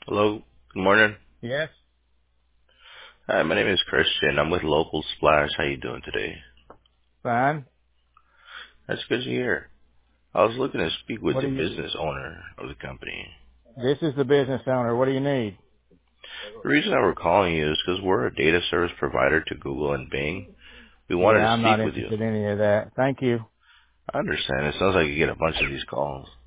Hello. Good morning. Yes. Hi, my name is Christian. I'm with Local Splash. How you doing today? Fine. That's good to hear. I was looking to speak with What the do you? business owner of the company. This is the business owner. What do you need? The reason that we're calling you is because we're a data service provider to Google and Bing. We wanted Yeah, to I'm not speak with you. interested in any of that. Thank you. I understand. It sounds like you get a bunch of these calls.